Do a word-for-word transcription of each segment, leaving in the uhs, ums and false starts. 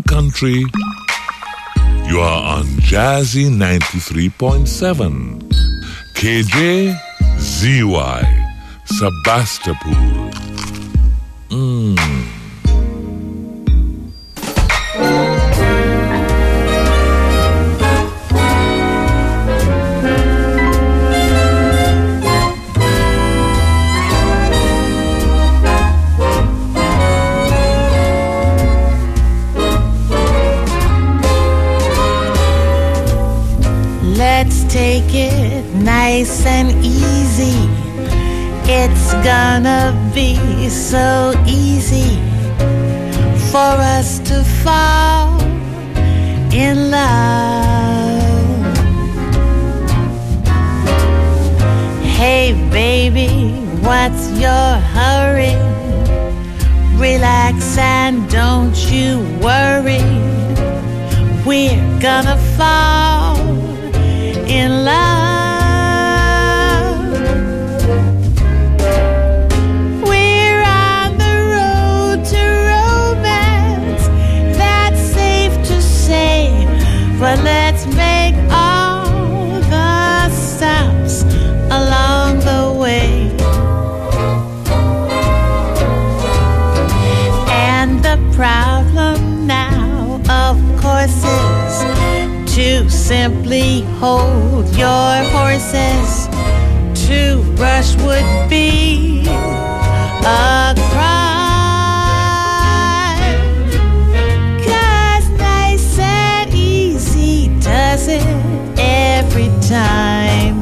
country. You are on Jazzy ninety-three point seven. K J Z Y, Sebastopol. Mmm. Let's take it nice and easy. It's gonna be so easy for us to fall in love. Hey baby, what's your hurry? Relax and don't you worry. We're gonna fall in love. We're on the road to romance, that's safe to say, but let's make all the stops along the way. And the problem now, of course, is to simply hold your horses. To rush would be a crime, 'cause nice and easy does it every time.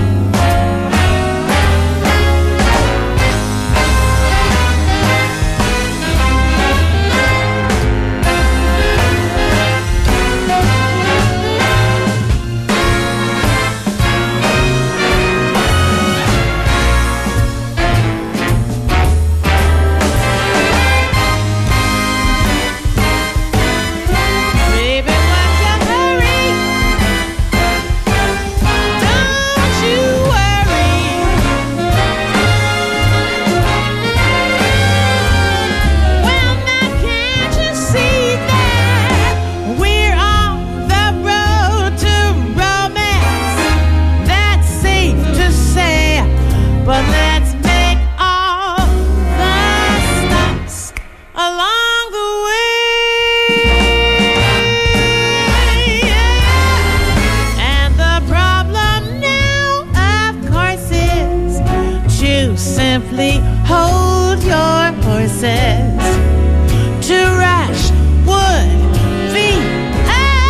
Simply hold your horses. To rush would be a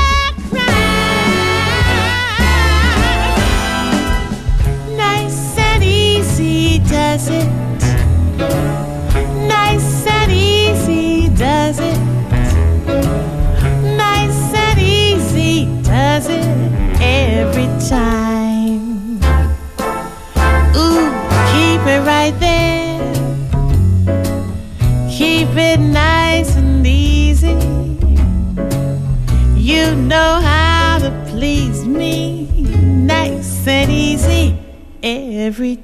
crime. Nice and easy does it. Nice and easy does it. Nice and easy does it every time. Ooh, keep it right there. Keep it nice and easy. You know how to please me. Nice and easy every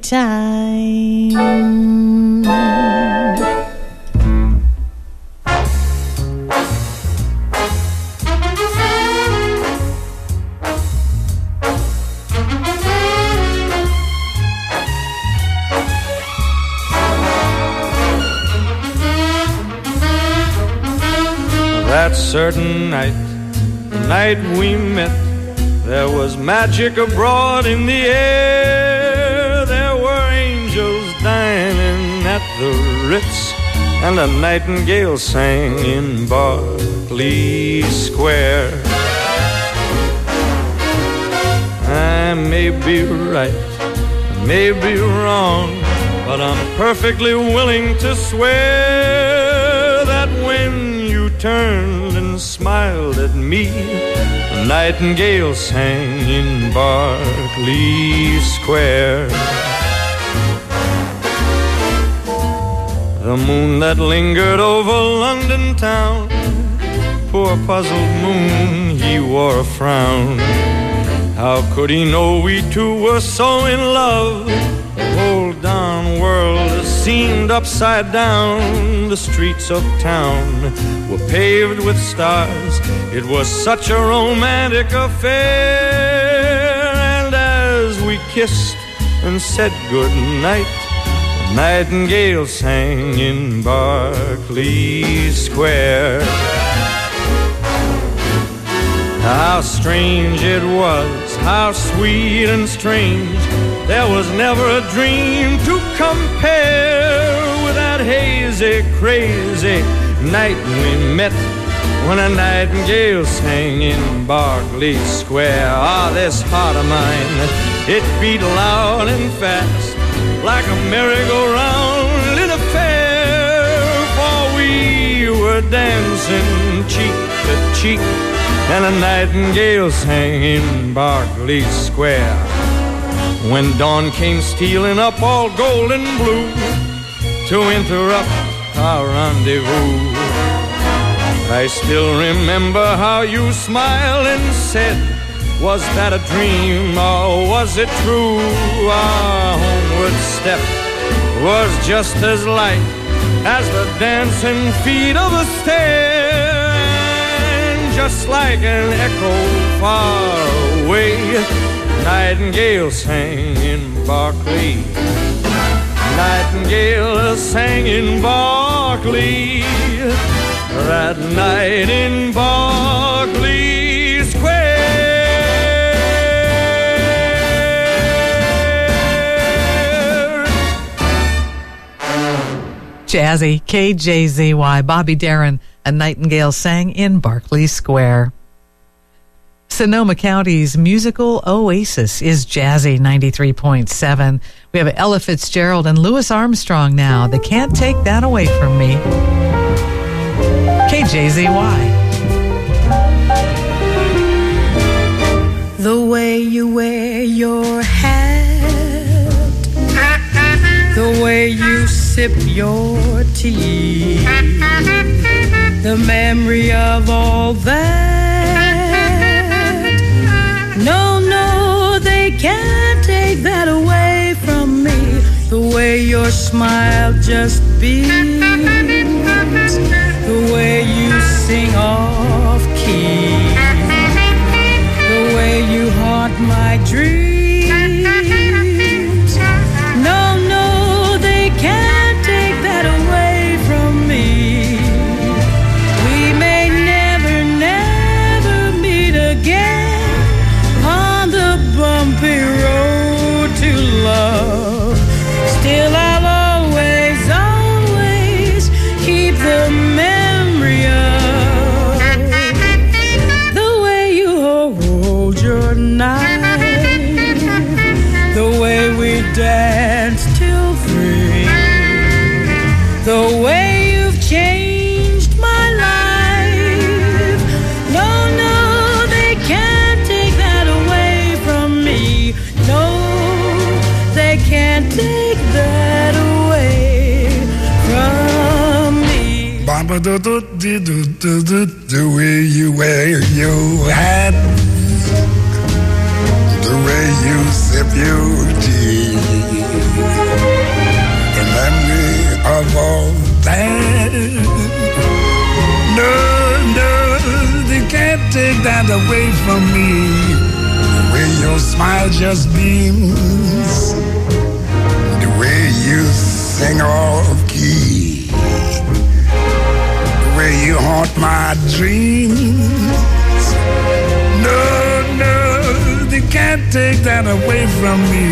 time. That certain night, the night we met, there was magic abroad in the air. There were angels dining at the Ritz, and a nightingale sang in Berkeley Square. I may be right, I may be wrong, but I'm perfectly willing to swear that when you turned and smiled at me, the nightingale sang in Berkeley Square. The moon that lingered over London town, poor puzzled moon, he wore a frown. How could he know we two were so in love? The whole darn world is seemed upside down. The streets of town were paved with stars. It was such a romantic affair. And as we kissed and said goodnight, a nightingale sang in Berkeley Square. How strange it was, how sweet and strange. There was never a dream to compare with that hazy, crazy night we met, when a nightingale sang in Berkeley Square. Ah, this heart of mine, it beat loud and fast, like a merry-go-round in a fair. For we were dancing cheek to cheek, and a nightingale sang in Berkeley Square. When dawn came stealing up all golden blue to interrupt our rendezvous, I still remember how you smiled and said, was that a dream or was it true? Our homeward step was just as light as the dancing feet of a stair. And just like an echo far away, nightingale sang in Berkeley. Nightingale sang in Berkeley that night in Berkeley Square. Jazzy, K J Z Y, Bobby Darin, A Nightingale Sang in Berkeley Square. Sonoma County's musical oasis is Jazzy ninety-three point seven. We have Ella Fitzgerald and Louis Armstrong now. They can't take that away from me. K J Z Y. The way you wear your hat, the way you sip your tea, the memory of all that. No, no, they can't take that away from me. The way your smile just beams, the way you sing off key, the way you haunt my dreams. No, no, they can't take that away from me. We may never, never meet again on the bumpy road to love. Still I'll always, always keep the memory of the way you hold your knife, the way we danced till three, the way you've changed my life. No, no, they can't take that away from me. No, they can't take that away from me. Bamba do do do do do do, the way you wear your hat, the way you sip your tea, the memory of all that. No, no, they can't take that away from me. The way your smile just beams, the way you sing off key, the way you haunt my dreams. No, no, they can't take that away from me.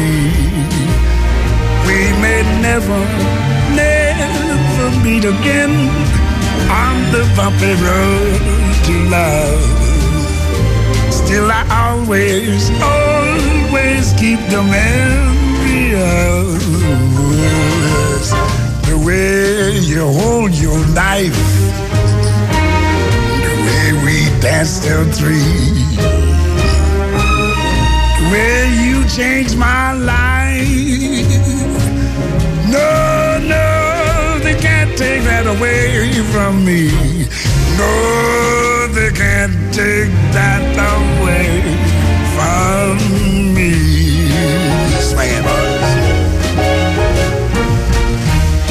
We may never, never meet again on the bumpy road to love. Still I always, always keep the memory of the way you hold your knife, the way we danced till three, the way you changed my life. No, no, they can't take that away from me. No, they can't take that away from me. Swing it, boys.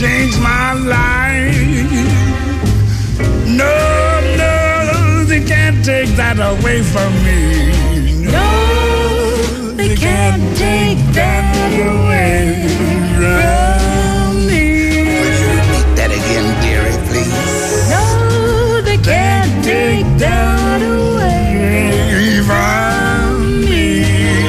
changed my life. No, no, they can't take that away from me. No, they can't take that away from me. Would you repeat that again, dearie, please? No, they can't take that away from me.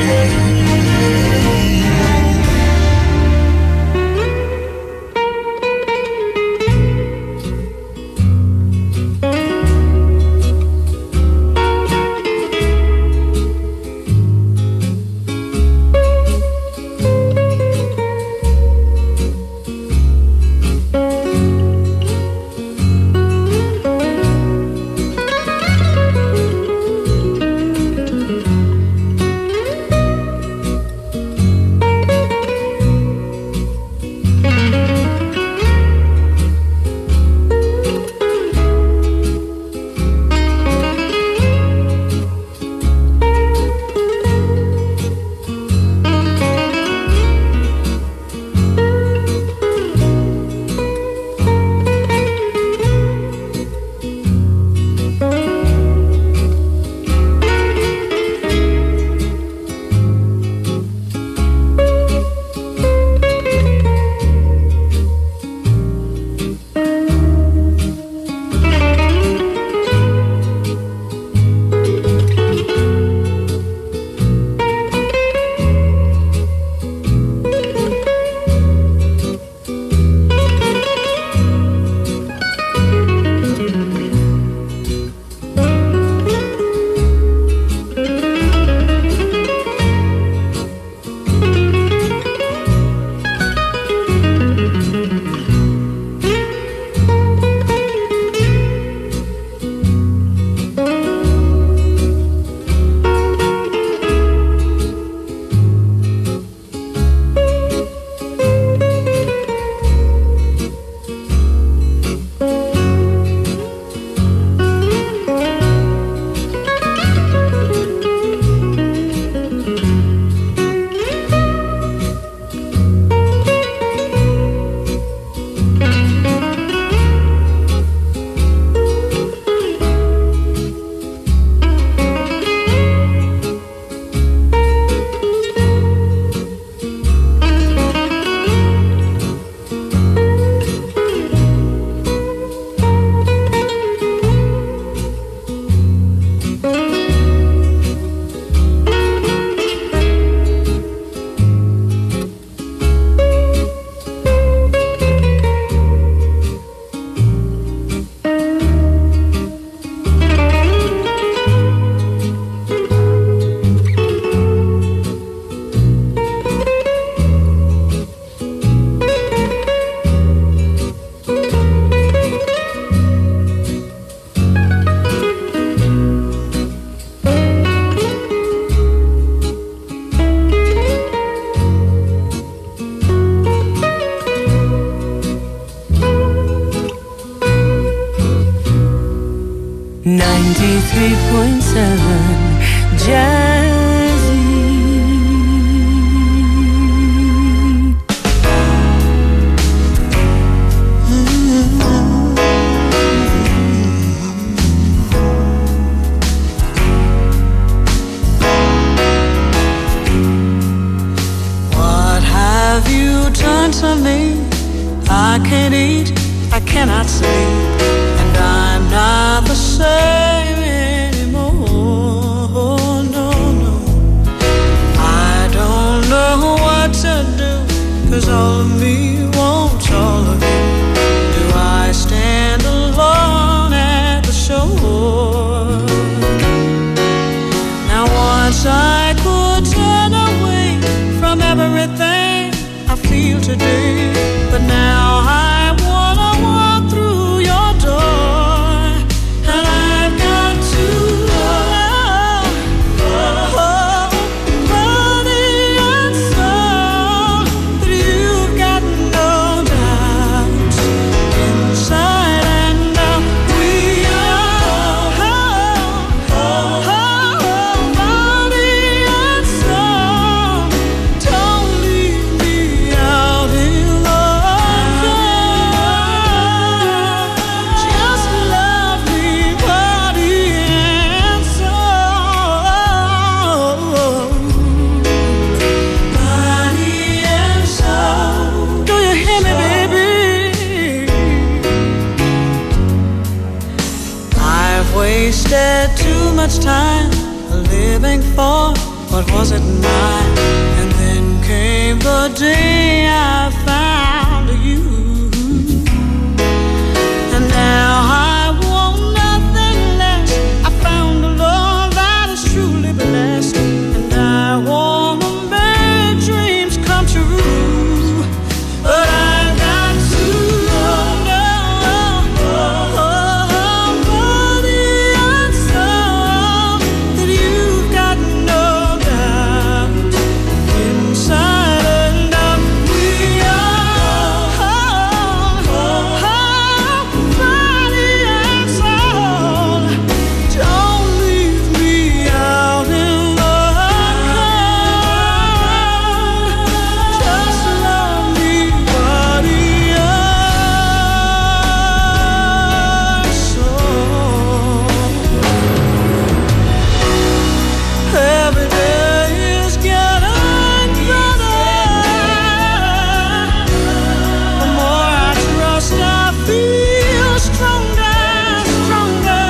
ninety-three point seven Jazzy. What have you done to me? I can't eat, I cannot sleep, and I'm not the same anymore. No, no, I don't know what to do, 'cause all of me wants all of you. Do I stand alone at the shore? Now once I could turn away from everything I feel today, but now I wanna walk through your door, and I've got to love, oh, body and soul, that you've got no doubt wasted too much time living for what wasn't mine. And then came the day I found you. And now I want nothing less. I found a love that is truly blessed. And I want to make dreams come true. But I got to know body and soul that you've got no doubt inside and out. We are body and soul. Don't leave me out in the cold. Just love me, body and soul. Every day is getting better. The more I trust, I feel stronger, stronger.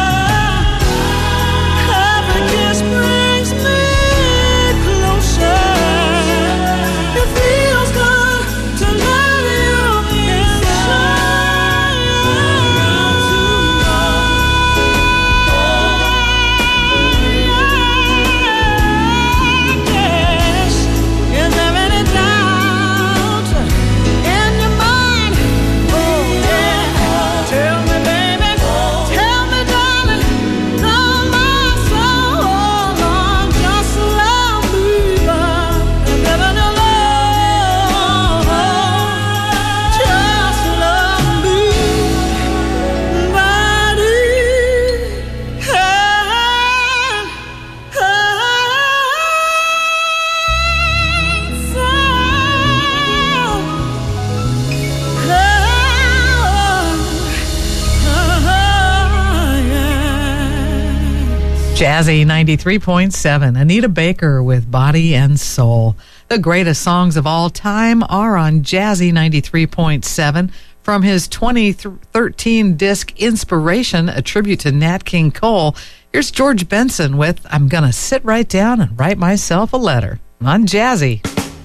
Every kiss brings me closer. It feels good to love you inside. Yes. Is there any doubt in your mind? Oh yeah. Tell me, baby. Tell me, darling. Come my soul on. Just love me, but never to love. Just love me, body and Jazzy ninety-three point seven. Anita Baker with Body and Soul. The greatest songs of all time are on Jazzy ninety-three point seven. From his twenty thirteen disc Inspiration, a tribute to Nat King Cole, here's George Benson with I'm Gonna Sit Right Down and Write Myself a Letter on Jazzy.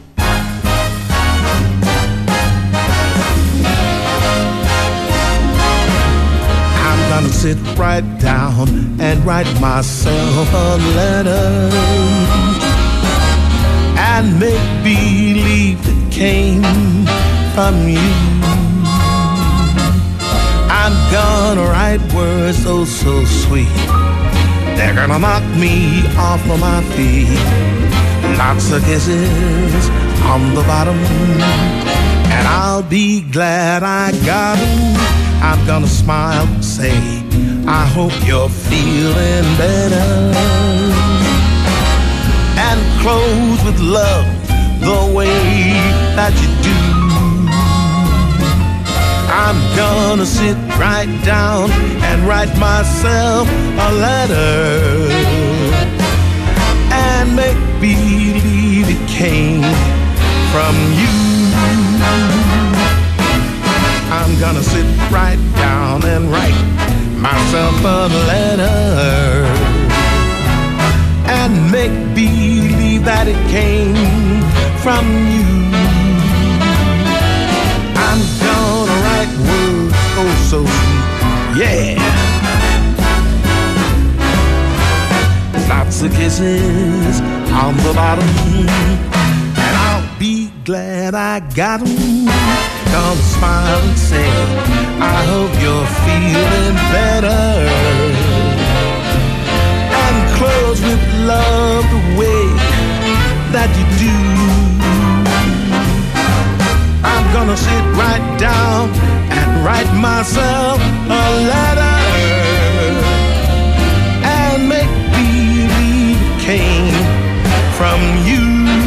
I'm gonna sit right down and write myself a letter and make believe it came from you. I'm gonna write words oh so sweet. They're gonna knock me off of my feet. Lots of kisses on the bottom, and I'll be glad I got 'em. I'm gonna smile and say, I hope you're feeling better. And close with love the way that you do. I'm gonna sit right down and write myself a letter and make believe it came from you. I'm gonna sit right down and write myself a letter and make believe that it came from you. I'm gonna write words oh so sweet, yeah. Lots of kisses on the bottom, and I'll be glad I got 'em. Gonna smile and say, I hope you're feeling better. And close with love the way that you do. I'm gonna sit right down and write myself a letter and make believe it came from you.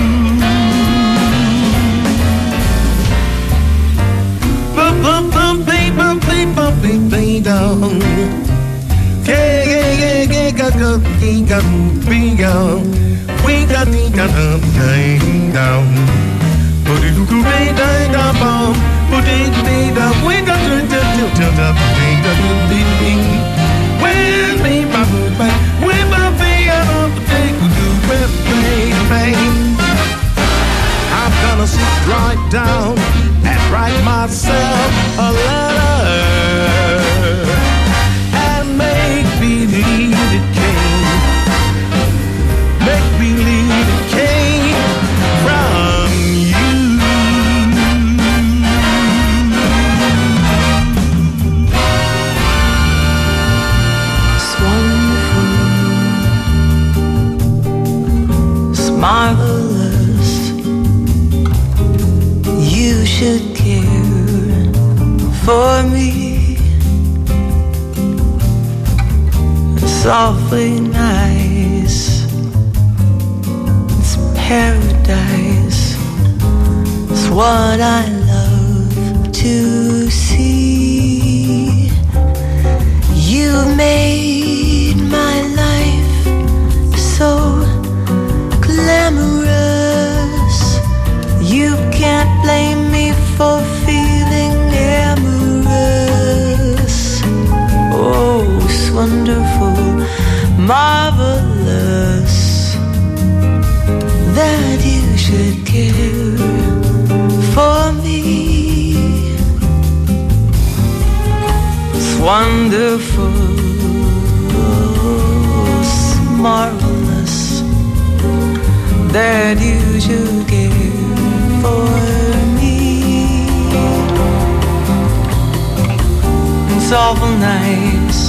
Down. Yeah, yeah, yeah, yeah, got go, got we go, we got the got down. Put it to me down, put it to me down, we got to do do do do do do do. When me my myself a letter and make believe it came, make believe it came from you. It's wonderful, it's marvelous. You should care for me. It's awfully nice. It's paradise. It's what I love to see. You made my life so glamorous. You can't blame me for feeling amorous. Oh, it's wonderful, marvelous that you should care for me. It's wonderful, it's marvelous that you should care for me. It's awful nice.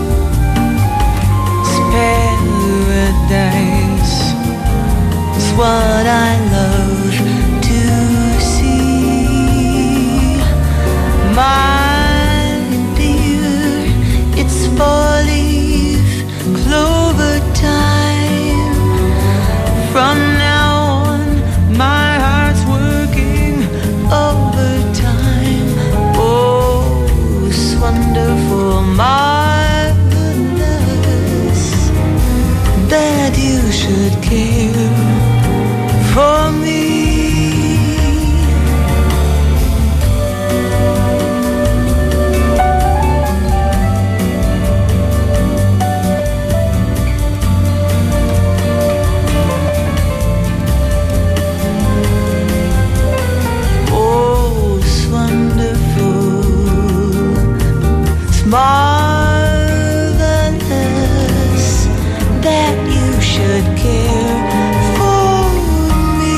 It's paradise. It's what I love to see. My dear, it's four-leaf clover time. From now on, my heart's working overtime. Oh, it's wonderful, marvelous that you should care for me. Marvelous that you should care for me.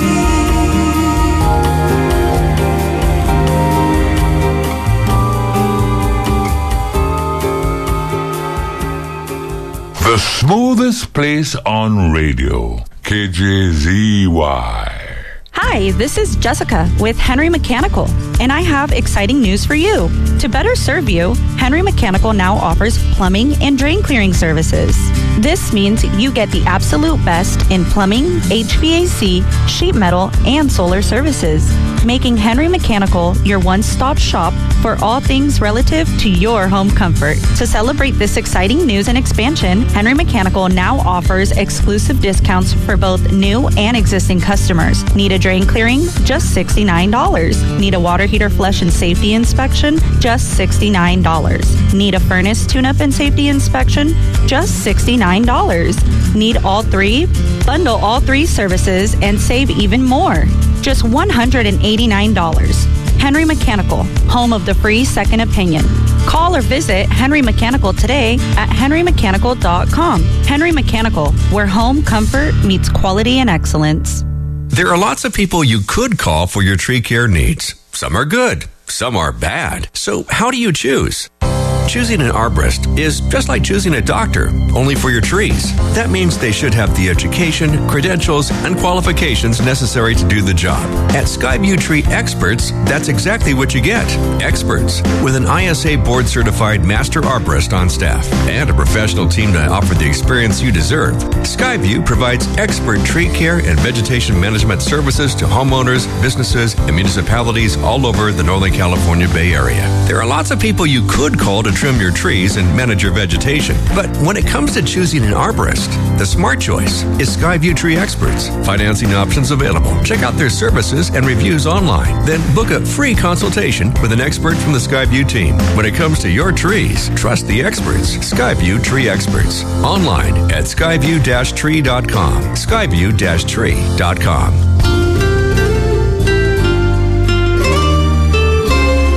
The smoothest place on radio, K J Z Y. Hi, this is Jessica with Henry Mechanical, and I have exciting news for you. To better serve you, Henry Mechanical now offers plumbing and drain clearing services. This means you get the absolute best in plumbing, H V A C, sheet metal, and solar services, making Henry Mechanical your one-stop shop for all things relative to your home comfort. To celebrate this exciting news and expansion, Henry Mechanical now offers exclusive discounts for both new and existing customers. Need a drain clearing? Just sixty-nine dollars. Need a water heater flush and safety inspection? Just sixty-nine dollars. Need a furnace tune-up and safety inspection? Just sixty-nine dollars. Need all three? Bundle all three services and save even more. Just one hundred eighty-nine dollars. Henry Mechanical, home of the free second opinion. Call or visit Henry Mechanical today at henry mechanical dot com. Henry Mechanical, where home comfort meets quality and excellence. There are lots of people you could call for your tree care needs. Some are good, some are bad. So how do you choose? Choosing an arborist is just like choosing a doctor, only for your trees. That means they should have the education, credentials, and qualifications necessary to do the job. At Skyview Tree Experts, that's exactly what you get. Experts with an I S A board-certified master arborist on staff and a professional team to offer the experience you deserve. Skyview provides expert tree care and vegetation management services to homeowners, businesses, and municipalities all over the Northern California Bay Area. There are lots of people you could call to trim your trees and manage your vegetation. But when it comes to choosing an arborist, the smart choice is Skyview Tree Experts. Financing options available. Check out their services and reviews online. Then book a free consultation with an expert from the Skyview team. When it comes to your trees, trust the experts. Skyview Tree Experts. Online at skyview dash tree dot com. skyview dash tree dot com.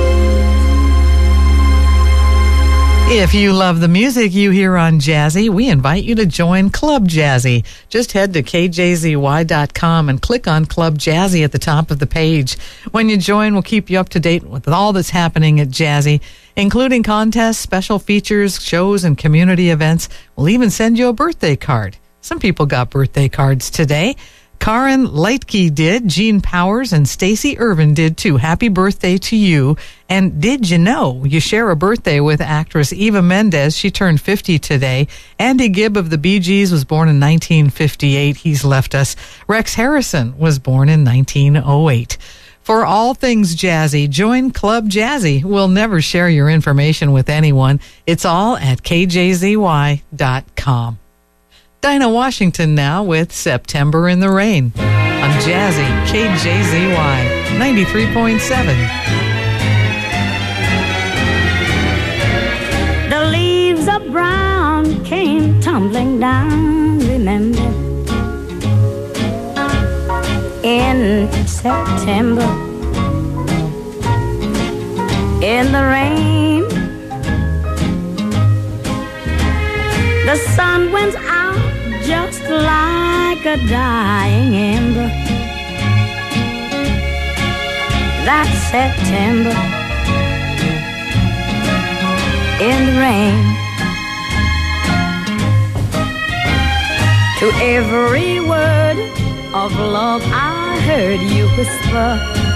If you love the music you hear on Jazzy, we invite you to join Club Jazzy. Just head to K J Z Y dot com and click on Club Jazzy at the top of the page. When you join, we'll keep you up to date with all that's happening at Jazzy, including contests, special features, shows, and community events. We'll even send you a birthday card. Some people got birthday cards today. Karen Leitke did, Gene Powers and Stacey Irvin did too. Happy birthday to you. And did you know you share a birthday with actress Eva Mendes? She turned fifty today. Andy Gibb of the Bee Gees was born in nineteen fifty-eight. He's left us. Rex Harrison was born in nineteen oh eight. For all things Jazzy, join Club Jazzy. We'll never share your information with anyone. It's all at K J Z Y dot com. Dinah Washington now with September in the Rain on Jazzy K J Z Y ninety-three point seven. The leaves of brown came tumbling down, remember, in September, in the rain. The sun went out just like a dying ember. That's September in the rain. To every word of love I heard you whisper,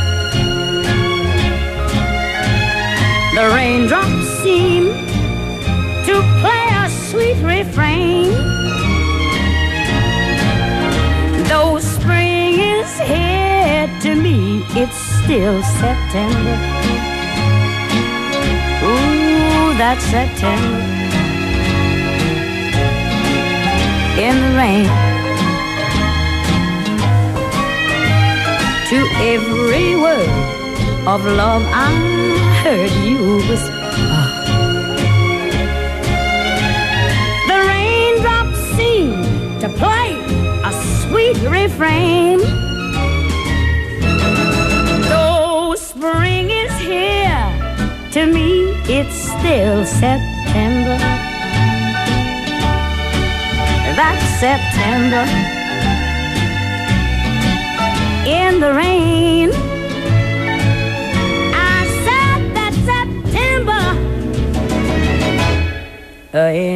the raindrops seem to play a sweet refrain. Though spring is here, to me it's still September. Ooh, that's September in the rain. To every word of love I heard you whisper, the raindrops seem to play a sweet refrain. Though spring is here, to me it's still September. That's September in the rain. I said that September uh, in